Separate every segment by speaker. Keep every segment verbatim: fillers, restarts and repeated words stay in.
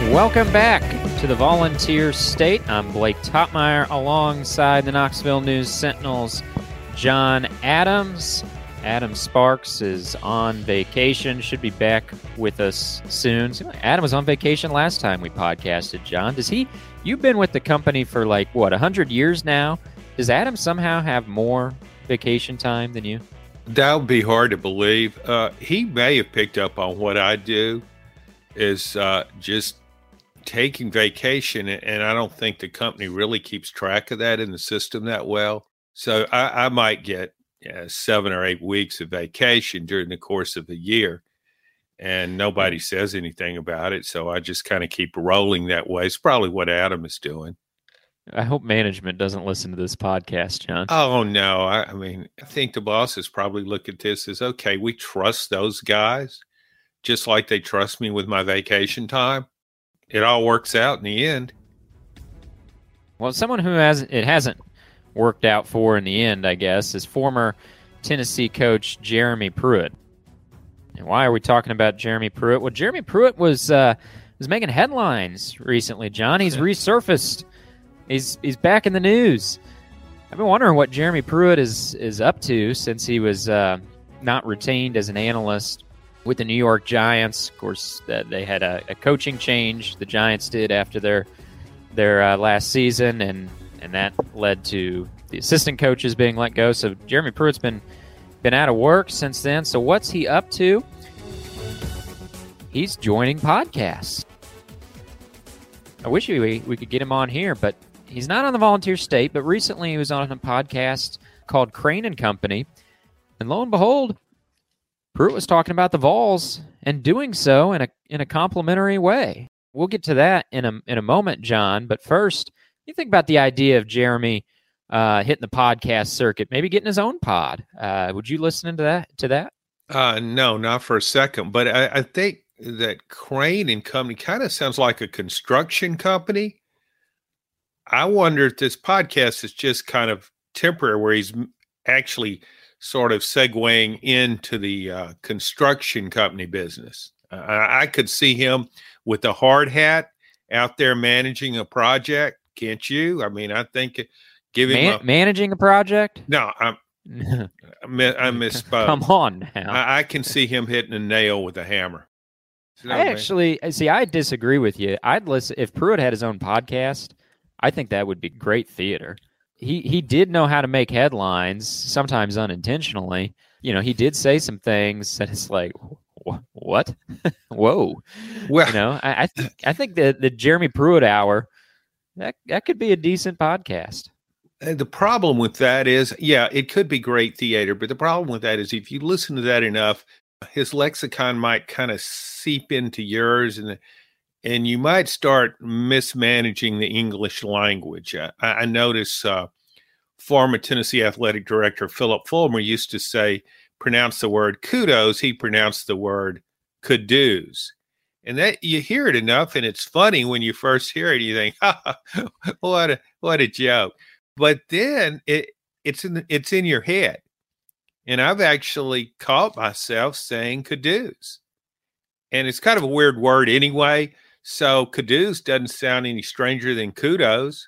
Speaker 1: Welcome back to the Volunteer State. I'm Blake Topmeyer alongside the Knoxville News Sentinel's John Adams. Adam Sparks is on vacation, should be back with us soon. Adam was on vacation last time we podcasted, John. Does he, you've been with the company for like, what, one hundred years now? Does Adam somehow have more vacation time than you?
Speaker 2: That would be hard to believe. Uh, he may have picked up on what I do is uh, just taking vacation, and I don't think the company really keeps track of that in the system that well. So I, I might get yeah, seven or eight weeks of vacation during the course of a year, and nobody says anything about it. So I just kind of keep rolling that way. It's probably what Adam is doing.
Speaker 1: I hope management doesn't listen to this podcast, John.
Speaker 2: Oh, no. I, I mean, I think the bosses probably look at this as, okay, we trust those guys just like they trust me with my vacation time. It all works out in the end.
Speaker 1: Well, someone who has it hasn't worked out for in the end, I guess, is former Tennessee coach Jeremy Pruitt. And why are we talking about Jeremy Pruitt? Well, Jeremy Pruitt was uh, was making headlines recently, John. He's resurfaced. He's he's back in the news. I've been wondering what Jeremy Pruitt is is up to since he was uh, not retained as an analyst with the New York Giants. Of course, uh, they had a, a coaching change. The Giants did after their their uh, last season, and and that led to the assistant coaches being let go. So Jeremy Pruitt's been been out of work since then. So what's he up to? He's joining podcasts. I wish we we could get him on here, but he's not on the Volunteer State. But recently he was on a podcast called Crane and Company, and lo and behold, Pruitt was talking about the Vols and doing so in a in a complimentary way. We'll get to that in a in a moment, John. But first, you think about the idea of Jeremy uh, hitting the podcast circuit, maybe getting his own pod. Uh, would you listen to that? To that?
Speaker 2: Uh, no, not for a second. But I, I think that Crane and Company kind of sounds like a construction company. I wonder if this podcast is just kind of temporary, where he's actually sort of segueing into the uh, construction company business. Uh, I could see him with a hard hat out there managing a project. Can't you? I mean, I think give him
Speaker 1: Man-
Speaker 2: a,
Speaker 1: managing a project.
Speaker 2: No, I'm. I, miss, I misspoke.
Speaker 1: Come on now.
Speaker 2: I, I can see him hitting a nail with a hammer. You know
Speaker 1: I actually I see. I disagree with you. I'd listen if Pruitt had his own podcast. I think that would be great theater. He he did know how to make headlines, sometimes unintentionally. You know, he did say some things that it's like, what? Whoa. Well, you know, I I, th- I think that the Jeremy Pruitt Hour, that that could be a decent podcast.
Speaker 2: The problem with that is, yeah, it could be great theater, but the problem with that is if you listen to that enough, his lexicon might kind of seep into yours, and and you might start mismanaging the English language. I, I notice uh, former Tennessee athletic director Philip Fulmer used to say, pronounce the word kudos, he pronounced the word kudos. And that you hear it enough, and it's funny when you first hear it. You think, ha, what a what a joke! But then it it's in it's in your head, and I've actually caught myself saying kudos, and it's kind of a weird word anyway. So kudos doesn't sound any stranger than kudos.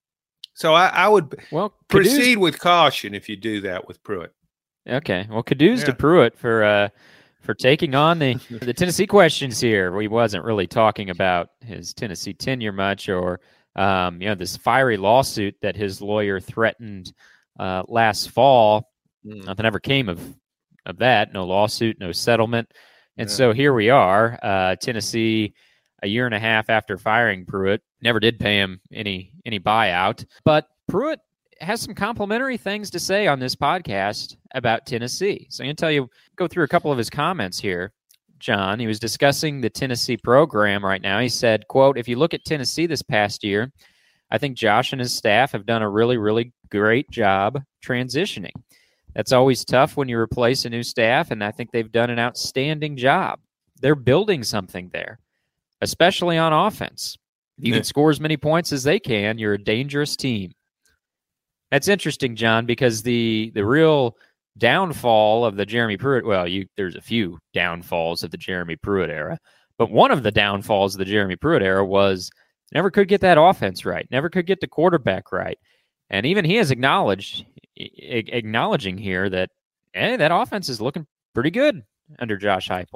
Speaker 2: So I, I would
Speaker 1: well
Speaker 2: proceed with caution if you do that with Pruitt.
Speaker 1: Okay, well, kudos
Speaker 2: yeah.
Speaker 1: to Pruitt for uh, for taking on the the Tennessee questions here. He wasn't really talking about his Tennessee tenure much, or um, you know, this fiery lawsuit that his lawyer threatened uh, last fall. Mm. Nothing ever came of of that. No lawsuit, no settlement, and yeah. so here we are. Uh, Tennessee, a year and a half after firing Pruitt, never did pay him any any buyout, but Pruitt has some complimentary things to say on this podcast about Tennessee. So I'm going to tell you, go through a couple of his comments here, John. He was discussing the Tennessee program right now. He said, quote, if you look at Tennessee this past year, I think Josh and his staff have done a really, really great job transitioning. That's always tough when you replace a new staff, and I think they've done an outstanding job. They're building something there, especially on offense. If you yeah. can score as many points as they can, you're a dangerous team. That's interesting, John, because the the real downfall of the Jeremy Pruitt, well, you there's a few downfalls of the Jeremy Pruitt era, But one of the downfalls of the Jeremy Pruitt era was never could get that offense right, never could get the quarterback right. And even he has acknowledged, acknowledging here that, hey, that offense is looking pretty good under Josh Heupel.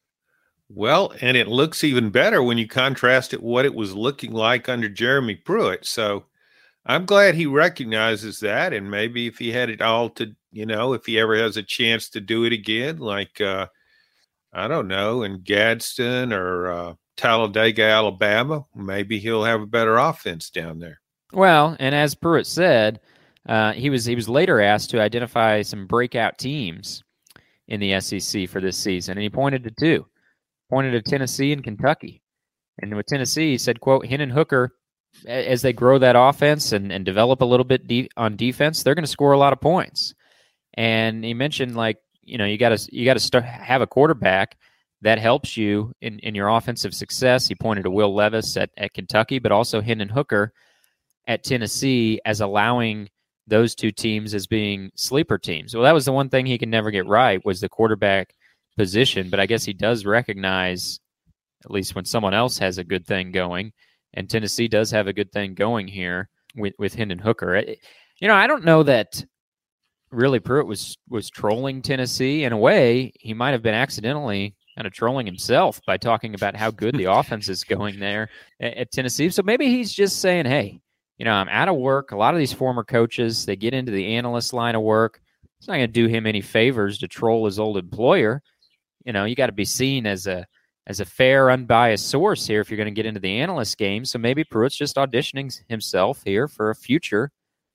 Speaker 2: Well, and it looks even better when you contrast it what it was looking like under Jeremy Pruitt. So I'm glad he recognizes that, and maybe if he had it all to, you know, if he ever has a chance to do it again, like uh, I don't know, in Gadsden or uh, Talladega, Alabama, maybe he'll have a better offense down there.
Speaker 1: Well, and as Pruitt said, uh, he was he was later asked to identify some breakout teams in the S E C for this season, and he pointed to two. Pointed to Tennessee and Kentucky. And with Tennessee, he said, quote, Hendon Hooker, as they grow that offense and, and develop a little bit de- on defense, they're going to score a lot of points. And he mentioned, like, you know, you got to you got to start have a quarterback that helps you in, in your offensive success. He pointed to Will Levis at, at Kentucky, but also Hendon Hooker at Tennessee as allowing those two teams as being sleeper teams. Well, that was the one thing he could never get right was the quarterback position, but I guess he does recognize, at least when someone else has a good thing going, and Tennessee does have a good thing going here with, with Hendon Hooker. It, you know, I don't know that really Pruitt was was trolling Tennessee. In a way, he might have been accidentally kind of trolling himself by talking about how good the offense is going there at, at Tennessee. So maybe he's just saying, hey, you know, I'm out of work. A lot of these former coaches, they get into the analyst line of work. It's not going to do him any favors to troll his old employer. You know, you got to be seen as a as a fair, unbiased source here if you're going to get into the analyst game. So maybe Pruitt's just auditioning himself here for a future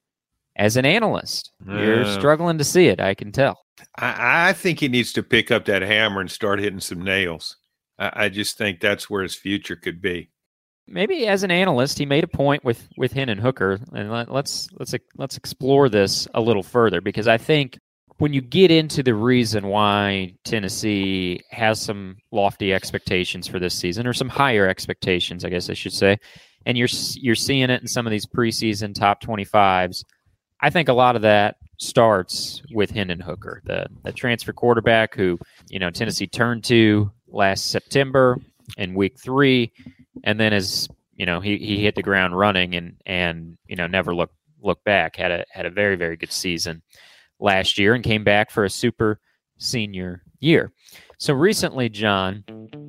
Speaker 1: as an analyst. Yeah. You're struggling to see it, I can tell.
Speaker 2: I, I think he needs to pick up that hammer and start hitting some nails. I, I just think that's where his future could be.
Speaker 1: Maybe as an analyst, he made a point with with Hendon Hooker, and let, let's let's let's explore this a little further because I think. When you get into the reason why Tennessee has some lofty expectations for this season, or some higher expectations, I guess I should say, and you're you're seeing it in some of these preseason top twenty-fives, I think a lot of that starts with Hendon Hooker, the, the transfer quarterback who, you know, Tennessee turned to last September in week three, and then as you know, he, he hit the ground running and and you know never looked looked back. Had a had a very very good season last year and came back for a super senior year. So recently, John,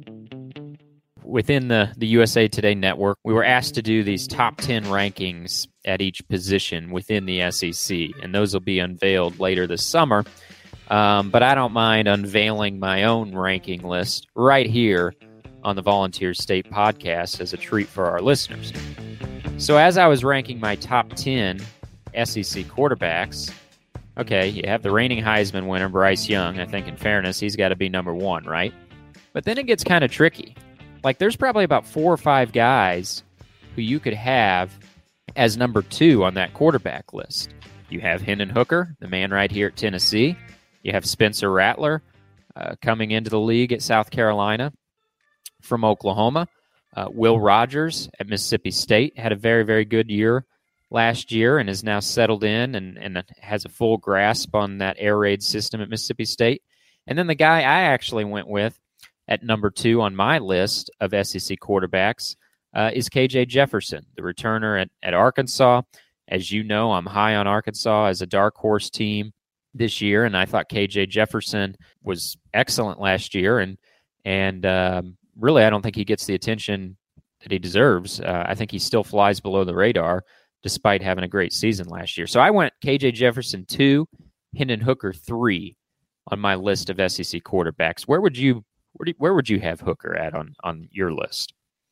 Speaker 1: within the, the U S A Today network, we were asked to do these top ten rankings at each position within the S E C, and those will be unveiled later this summer. Um, but I don't mind unveiling my own ranking list right here on the Volunteer State podcast as a treat for our listeners. So as I was ranking my top ten S E C quarterbacks, okay, you have the reigning Heisman winner, Bryce Young. I think in fairness, he's got to be number one, right? But then it gets kind of tricky. Like there's probably about four or five guys who you could have as number two on that quarterback list. You have Hendon Hooker, the man right here at Tennessee. You have Spencer Rattler uh, coming into the league at South Carolina from Oklahoma. Uh, Will Rogers at Mississippi State had a very, very good year last year and is now settled in and, and has a full grasp on that air raid system at Mississippi State. And then the guy I actually went with at number two on my list of S E C quarterbacks uh, is K J Jefferson, the returner at, at Arkansas. As you know, I'm high on Arkansas as a dark horse team this year, and I thought K J Jefferson was excellent last year, and and um, really I don't think he gets the attention that he deserves. Uh, I think he still flies below the radar despite having a great season last year. So I went K J Jefferson two, Hendon Hooker three on my list of S E C quarterbacks. Where would you where, do you, where would you have Hooker at on, on your list?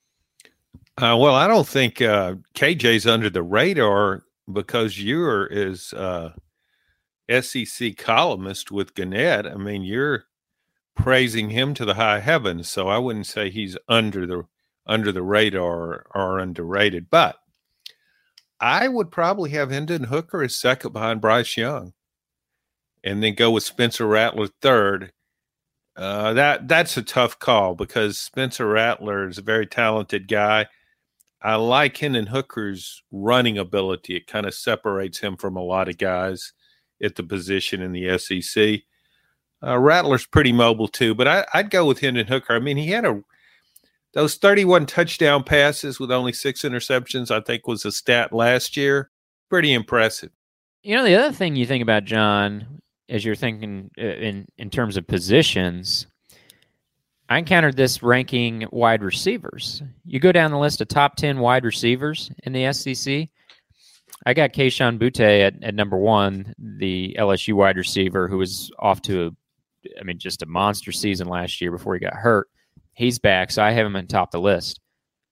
Speaker 2: Uh, well, I don't think uh, K J's under the radar because you're is uh, S E C columnist with Gannett. I mean, you're praising him to the high heavens, so I wouldn't say he's under the under the radar or, or underrated, but I would probably have Hendon Hooker as second behind Bryce Young, and then go with Spencer Rattler third. Uh, that that's a tough call because Spencer Rattler is a very talented guy. I like Hendon Hooker's running ability. It kind of separates him from a lot of guys at the position in the S E C. Uh, Rattler's pretty mobile too, but I, I'd go with Hendon Hooker. I mean, he had a those thirty-one touchdown passes with only six interceptions, I think was a stat last year. Pretty impressive.
Speaker 1: You know, the other thing you think about, John, as you're thinking in, in terms of positions, I encountered this ranking wide receivers. You go down the list of top ten wide receivers in the S E C. I got Kayshon Boutte at, at number one, the L S U wide receiver who was off to, a, I mean, just a monster season last year before he got hurt. He's back, so I have him on top of the list.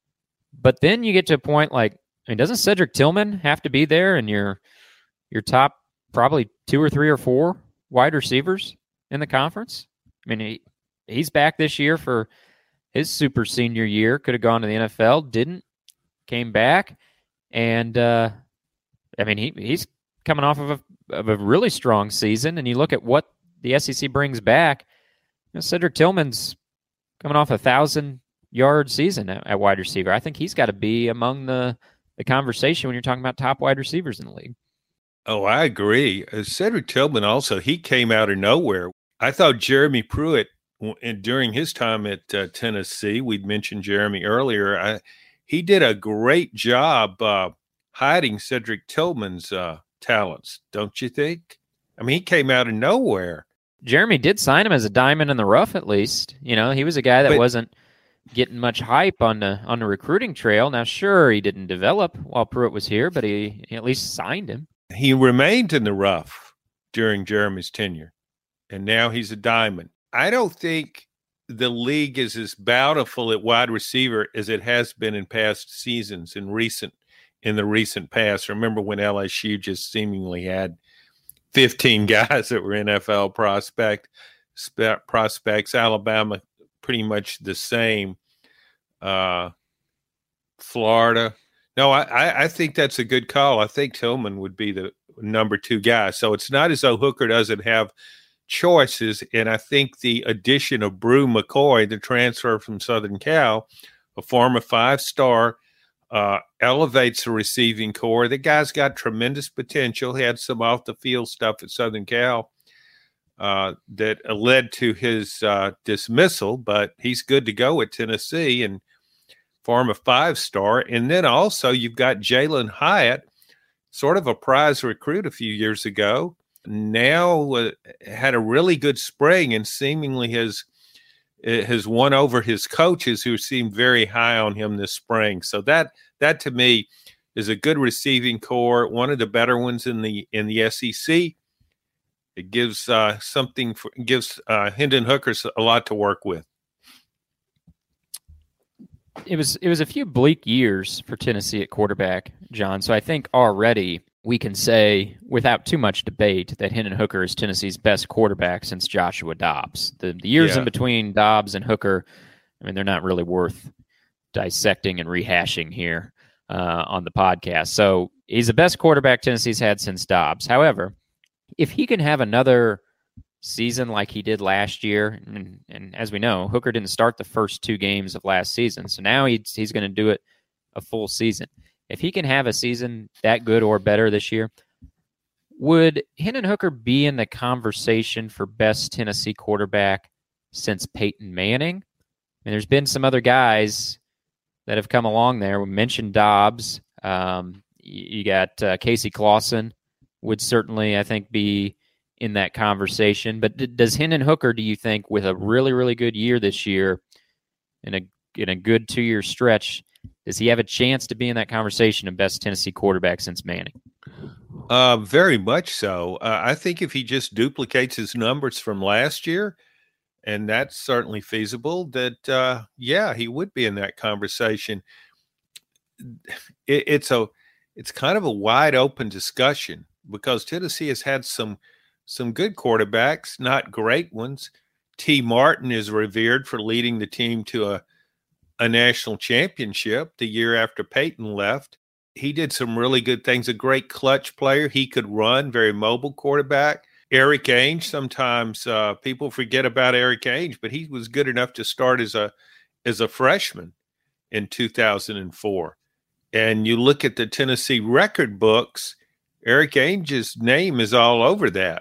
Speaker 1: But then you get to a point like, I mean, doesn't Cedric Tillman have to be there in your your top probably two or three or four wide receivers in the conference? I mean, he, he's back this year for his super senior year. Could have gone to the N F L, didn't, came back, and uh, I mean, he he's coming off of a of a really strong season. And you look at what the S E C brings back. You know, Cedric Tillman's coming off a thousand yard season at, at wide receiver. I think he's got to be among the the conversation when you're talking about top wide receivers in the league.
Speaker 2: Oh, I agree. Uh, Cedric Tillman also, he came out of nowhere. I thought Jeremy Pruitt, and during his time at uh, Tennessee, we'd mentioned Jeremy earlier, I, he did a great job uh, hiding Cedric Tillman's uh, talents, don't you think? I mean, he came out of nowhere.
Speaker 1: Jeremy did sign him as a diamond in the rough, at least. You know, he was a guy that
Speaker 2: but,
Speaker 1: wasn't getting much hype on the on the recruiting trail. Now, sure, he didn't develop while Pruitt was here, but he, he at least signed him.
Speaker 2: He remained in the rough during Jeremy's tenure, and now he's a diamond. I don't think the league is as bountiful at wide receiver as it has been in past seasons in recent in the recent past. Remember when L S U just seemingly had fifteen guys that were N F L prospect sp- prospects. Alabama pretty much the same. Uh, Florida. No, I, I think that's a good call. I think Tillman would be the number two guy. So it's not as though Hooker doesn't have choices. And I think the addition of Brew McCoy, the transfer from Southern Cal, a former five-star, uh, elevates the receiving core. The guy's got tremendous potential. He had some off-the-field stuff at Southern Cal uh, that led to his uh, dismissal, but he's good to go at Tennessee and form a five-star. And then also you've got Jalen Hyatt, sort of a prize recruit a few years ago, now uh, had a really good spring and seemingly has has won over his coaches who seem very high on him this spring. So that that to me is a good receiving core, one of the better ones in the in the S E C. It gives uh, something for, gives uh, Hendon Hooker a lot to work with.
Speaker 1: It was it was a few bleak years for Tennessee at quarterback, John. So I think already we can say, without too much debate, that Hendon Hooker is Tennessee's best quarterback since Joshua Dobbs. The, the years yeah. in between Dobbs and Hooker, I mean, they're not really worth dissecting and rehashing here uh, on the podcast. So he's the best quarterback Tennessee's had since Dobbs. However, if he can have another season like he did last year, and, and as we know, Hooker didn't start the first two games of last season, so now he's, he's going to do it a full season. If he can have a season that good or better this year, would Hendon Hooker be in the conversation for best Tennessee quarterback since Peyton Manning? I mean, there's been some other guys that have come along there. We mentioned Dobbs. Um, you got uh, Casey Clausen would certainly, I think, be in that conversation. But d- does Hendon Hooker, do you think, with a really, really good year this year, in a in a good two-year stretch, does he have a chance to be in that conversation of best Tennessee quarterback since Manning?
Speaker 2: Uh, very much so. Uh, I think if he just duplicates his numbers from last year, and that's certainly feasible, that, uh, yeah, he would be in that conversation. It, it's a, it's kind of a wide open discussion because Tennessee has had some, some good quarterbacks, not great ones. T. Martin is revered for leading the team to a, a national championship the year after Peyton left. He did some really good things, a great clutch player. He could run, very mobile quarterback. Eric Ainge, sometimes uh, people forget about Eric Ainge, but he was good enough to start as a as a freshman in two thousand four. And you look at the Tennessee record books, Eric Ainge's name is all over that.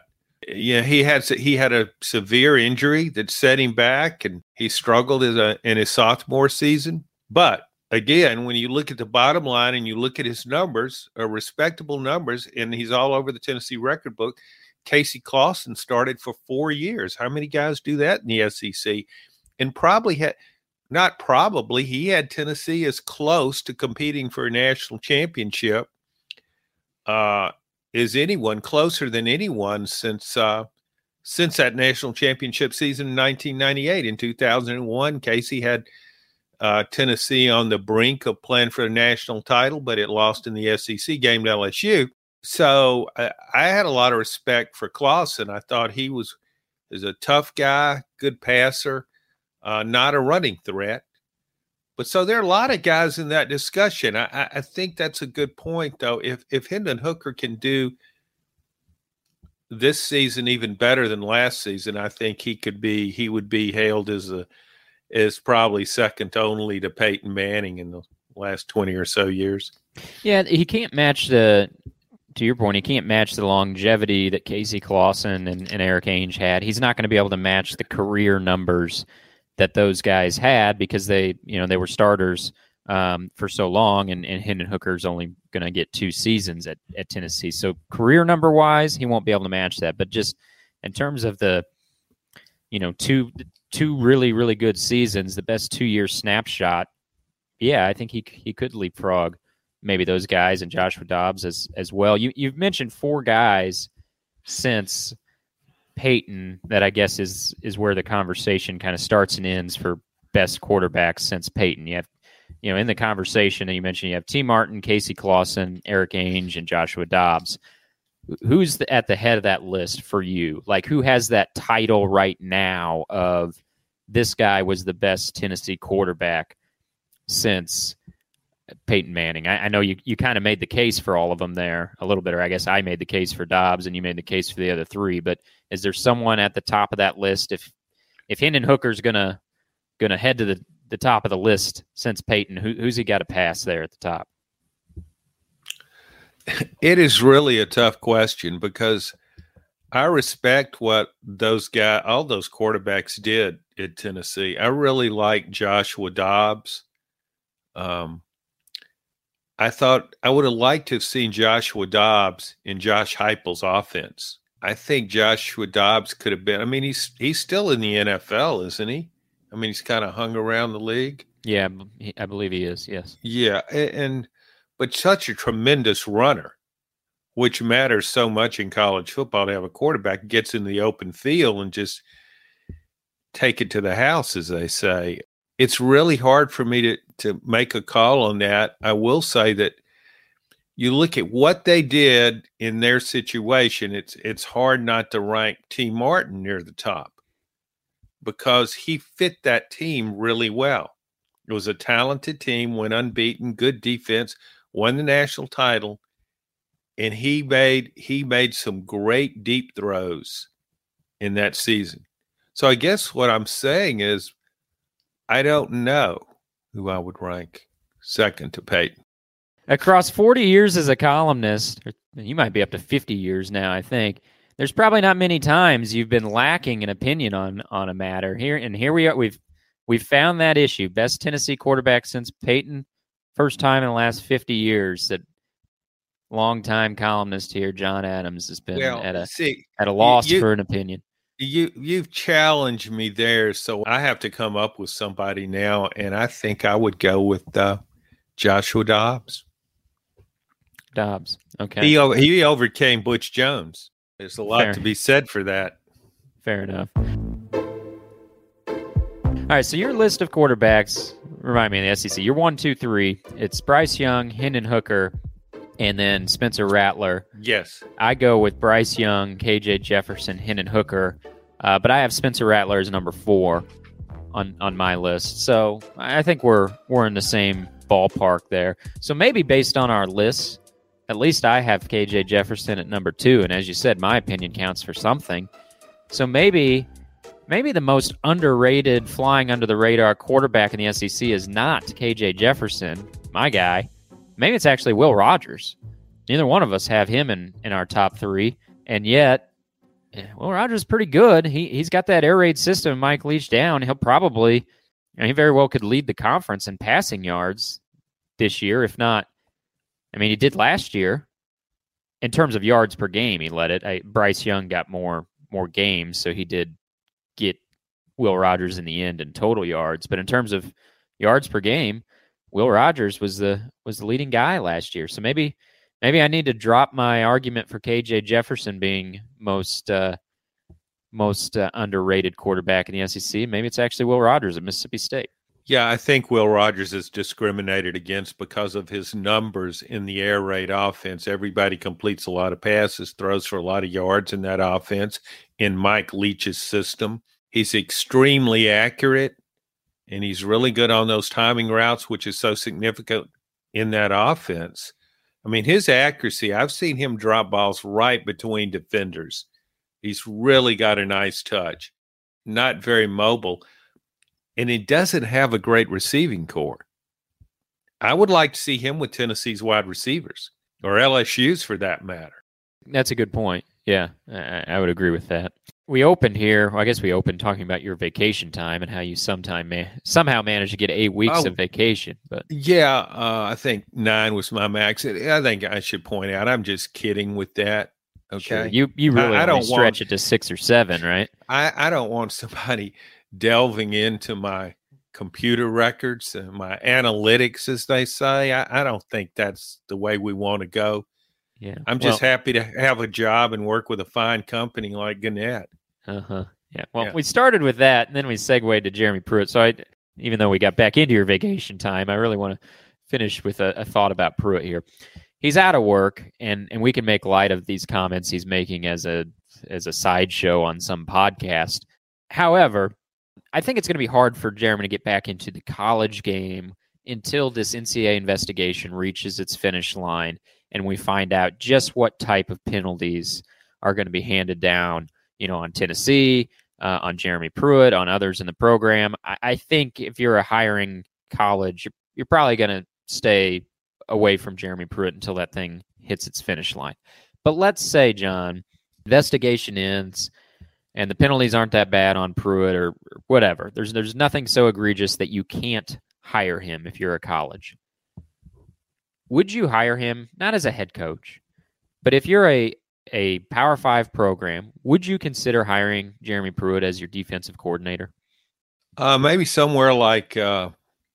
Speaker 2: yeah, he had he had a severe injury that set him back, and he struggled as a in his sophomore season. But again, when you look at the bottom line and you look at his numbers, are respectable numbers, and he's all over the Tennessee record book. Casey Clausen started for four years. How many guys do that in the S E C? And probably had, not probably, he had Tennessee as close to competing for a national championship uh, as anyone, closer than anyone since uh, since that national championship season in nineteen ninety-eight. In two thousand one, Casey had uh, Tennessee on the brink of playing for a national title, but it lost in the S E C game to L S U. So I, I had a lot of respect for Clausen. I thought he was, was a tough guy, good passer, uh, not a running threat. But so there are a lot of guys in that discussion. I, I think that's a good point, though. If if Hendon Hooker can do this season even better than last season, I think he could be he would be hailed as a as probably second only to Peyton Manning in the last twenty or so years.
Speaker 1: Yeah, he can't match the. To your point, he can't match the longevity that Casey Clausen and, and Eric Ainge had. He's not going to be able to match the career numbers that those guys had because they, you know, they were starters um, for so long, and, and Hendon Hooker's only going to get two seasons at, at Tennessee. So career number wise, he won't be able to match that. But just in terms of the, you know, two two really really good seasons, the best two year snapshot, yeah, I think he he could leapfrog maybe those guys and Joshua Dobbs as as well. You you've mentioned four guys since Peyton that I guess is is where the conversation kind of starts and ends for best quarterbacks since Peyton. You have, you know, in the conversation that you mentioned, you have T. Martin, Casey Clausen, Eric Ainge, and Joshua Dobbs. Who's the, at the head of that list for you? Like, who has that title right now of this guy was the best Tennessee quarterback since Peyton Manning? I, I know you, you kind of made the case for all of them there a little bit, or I guess I made the case for Dobbs and you made the case for the other three. But is there someone at the top of that list? If if Hendon Hooker's gonna gonna head to the, the top of the list since Peyton, who, who's he got to pass there at the top?
Speaker 2: It is really a tough question because I respect what those guys, all those quarterbacks did at Tennessee. I really like Joshua Dobbs. Um, I thought I would have liked to have seen Joshua Dobbs in Josh Heupel's offense. I think Joshua Dobbs could have been. I mean, he's he's still in the N F L, isn't he? I mean, he's kind of hung around the league.
Speaker 1: Yeah, I believe he is. Yes.
Speaker 2: Yeah, and, and but such a tremendous runner, which matters so much in college football to have a quarterback who gets in the open field and just take it to the house, as they say. It's really hard for me to, to make a call on that. I will say that you look at what they did in their situation, it's it's hard not to rank T. Martin near the top because he fit that team really well. It was a talented team, went unbeaten, good defense, won the national title, and he made he made some great deep throws in that season. So I guess what I'm saying is I don't know who I would rank second to Peyton.
Speaker 1: Across forty years as a columnist, you might be up to fifty years now, I think, there's probably not many times you've been lacking an opinion on on a matter. Here and here we are. We've we've found that issue. Best Tennessee quarterback since Peyton. First time in the last fifty years that longtime columnist here, John Adams, has been well, at a see, at a loss you, you, for an opinion.
Speaker 2: You you've challenged me there, so I have to come up with somebody now, and I think I would go with uh, Joshua Dobbs.
Speaker 1: Dobbs, okay.
Speaker 2: He he overcame Butch Jones. There's a lot Fair. to be said for that.
Speaker 1: Fair enough. All right, so your list of quarterbacks, remind me in the S E C. You're one, two, three. It's Bryce Young, Hendon Hooker, and then Spencer Rattler.
Speaker 2: Yes.
Speaker 1: I go with Bryce Young, K J Jefferson, Hendon Hooker, uh, but I have Spencer Rattler as number four on, on my list. So I think we're we're in the same ballpark there. So maybe based on our lists, at least I have K J Jefferson at number two, and as you said, my opinion counts for something. So maybe maybe the most underrated, flying under the radar quarterback in the S E C is not K J Jefferson, my guy. Maybe it's actually Will Rogers. Neither one of us have him in, in our top three, and yet Yeah, Will Rogers is pretty good. He he's got that air raid system. Mike Leach down. He'll probably, you know, he very well could lead the conference in passing yards this year, if not. I mean, he did last year. In terms of yards per game, he led it. I, Bryce Young got more more games, so he did get Will Rogers in the end in total yards. But in terms of yards per game, Will Rogers was the was the leading guy last year. So maybe maybe I need to drop my argument for K J Jefferson being most uh, most uh, underrated quarterback in the S E C. Maybe it's actually Will Rogers at Mississippi State.
Speaker 2: Yeah, I think Will Rogers is discriminated against because of his numbers in the air raid offense. Everybody completes a lot of passes, throws for a lot of yards in that offense in Mike Leach's system. He's extremely accurate, and he's really good on those timing routes, which is so significant in that offense. I mean, his accuracy, I've seen him drop balls right between defenders. He's really got a nice touch, not very mobile. And he doesn't have a great receiving core. I would like to see him with Tennessee's wide receivers, or L S U's for that matter.
Speaker 1: That's a good point. Yeah, I, I would agree with that. We opened here, well, I guess we opened talking about your vacation time and how you sometime ma- somehow managed to get eight weeks oh, of vacation. But
Speaker 2: yeah, uh, I think nine was my max. I think I should point out, I'm just kidding with that. Okay,
Speaker 1: sure. you you really I, I don't stretch want, it to six or seven, right?
Speaker 2: I, I don't want somebody delving into my computer records and my analytics, as they say. I, I don't think that's the way we want to go.
Speaker 1: Yeah,
Speaker 2: I'm just well, happy to have a job and work with a fine company like Gannett.
Speaker 1: Uh-huh. Yeah. Well, yeah. we started with that, and then we segued to Jeremy Pruitt. So I, even though we got back into your vacation time, I really want to finish with a, a thought about Pruitt here. He's out of work, and, and we can make light of these comments he's making as a as a sideshow on some podcast. However, I think it's going to be hard for Jeremy to get back into the college game until this N C double A investigation reaches its finish line and we find out just what type of penalties are going to be handed down, you know, on Tennessee, uh, on Jeremy Pruitt, on others in the program. I, I think if you're a hiring college, you're, you're probably going to stay away from Jeremy Pruitt until that thing hits its finish line. But let's say, John, investigation ends, and the penalties aren't that bad on Pruitt or, or whatever. There's there's nothing so egregious that you can't hire him if you're a college. Would you hire him, not as a head coach, but if you're a, a Power Five program, would you consider hiring Jeremy Pruitt as your defensive coordinator?
Speaker 2: Uh, maybe somewhere like, uh,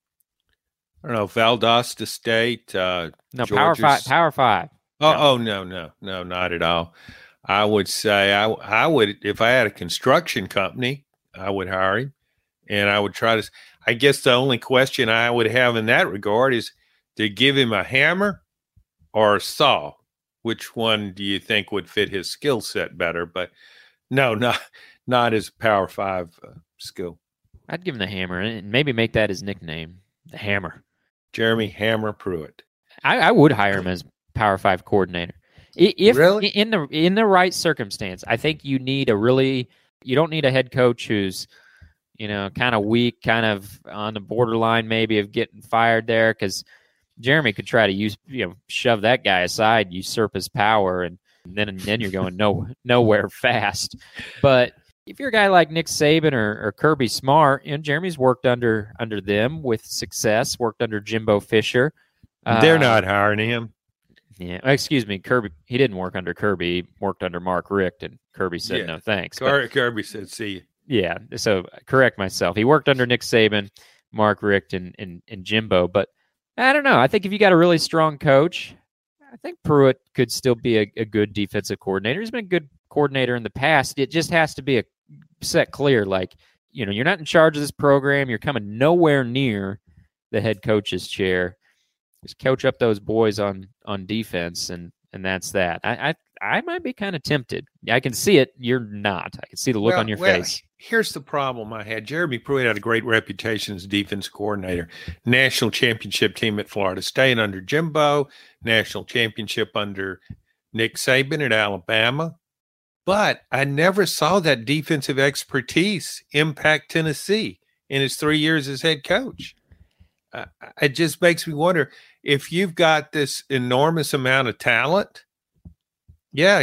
Speaker 2: I don't know, Valdosta State. Uh,
Speaker 1: no, Georgia's... Power Five. Power Five.
Speaker 2: Oh, no. oh, no, no, no, not at all. I would say I, I would, if I had a construction company, I would hire him, and I would try to. I guess the only question I would have in that regard is to give him a hammer or a saw. Which one do you think would fit his skill set better? But no, not not his Power Five uh, skill.
Speaker 1: I'd give him the hammer and maybe make that his nickname, the Hammer.
Speaker 2: Jeremy Hammer Pruitt.
Speaker 1: I, I would hire him as Power Five coordinator. If
Speaker 2: really?
Speaker 1: in the in the right circumstance, I think you need a really you don't need a head coach who's, you know, kind of weak, kind of on the borderline maybe of getting fired there, because Jeremy could try to use you know shove that guy aside, usurp his power, and then and then you're going no nowhere fast. But if you're a guy like Nick Saban or, or Kirby Smart, you know, Jeremy's worked under under them with success, worked under Jimbo Fisher.
Speaker 2: They're
Speaker 1: uh,
Speaker 2: not hiring him.
Speaker 1: Yeah, excuse me, Kirby. He didn't work under Kirby. He worked under Mark Richt, and Kirby said yeah. no thanks.
Speaker 2: But, Kirby said see you.
Speaker 1: Yeah, so correct myself. He worked under Nick Saban, Mark Richt, and, and, and Jimbo. But I don't know. I think if you got a really strong coach, I think Pruitt could still be a, a good defensive coordinator. He's been a good coordinator in the past. It just has to be a set clear, like, you know, you're not in charge of this program. You're coming nowhere near the head coach's chair. Just coach up those boys on on defense, and and that's that. I I, I might be kind of tempted. I can see it. You're not. I can see the look
Speaker 2: well,
Speaker 1: on your
Speaker 2: well,
Speaker 1: face.
Speaker 2: Here's the problem I had. Jeremy Pruitt had a great reputation as defense coordinator. National championship team at Florida State under Jimbo. National championship under Nick Saban at Alabama. But I never saw that defensive expertise impact Tennessee in his three years as head coach. Uh, it just makes me wonder, if you've got this enormous amount of talent, yeah, he's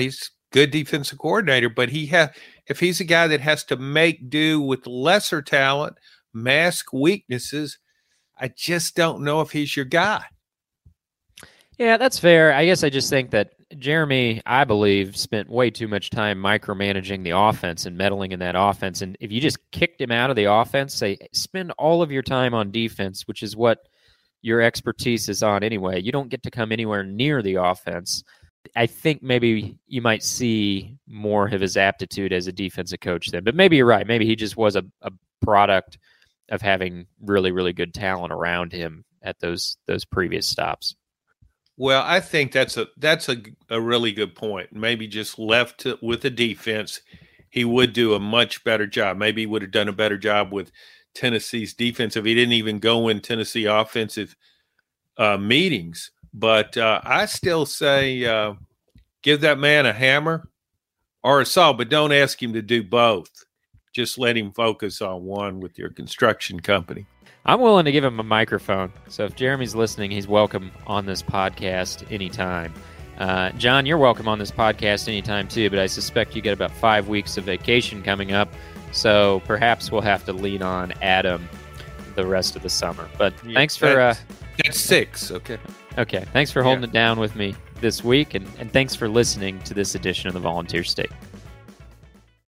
Speaker 2: good defensive coordinator, but he ha- if he's a guy that has to make do with lesser talent, mask weaknesses, I just don't know if he's your guy.
Speaker 1: Yeah, that's fair. I guess I just think that Jeremy, I believe, spent way too much time micromanaging the offense and meddling in that offense. And if you just kicked him out of the offense, say, spend all of your time on defense, which is what your expertise is on anyway. You don't get to come anywhere near the offense. I think maybe you might see more of his aptitude as a defensive coach then. But maybe you're right. Maybe he just was a, a product of having really, really good talent around him at those those previous stops.
Speaker 2: Well, I think that's a that's a, a really good point. Maybe just left to, with the defense, he would do a much better job. Maybe he would have done a better job with Tennessee's defense if he didn't even go in Tennessee offensive uh, meetings. But uh, I still say uh, give that man a hammer or a saw, but don't ask him to do both. Just let him focus on one with your construction company.
Speaker 1: I'm willing to give him a microphone. So if Jeremy's listening, he's welcome on this podcast anytime. Uh, John, you're welcome on this podcast anytime too, but I suspect you get about five weeks of vacation coming up. So perhaps we'll have to lean on Adam the rest of the summer. But yeah, thanks for...
Speaker 2: That's,
Speaker 1: uh,
Speaker 2: that's six, okay.
Speaker 1: Okay, thanks for holding
Speaker 2: yeah.
Speaker 1: it down with me this week, and, and thanks for listening to this edition of the Volunteer State.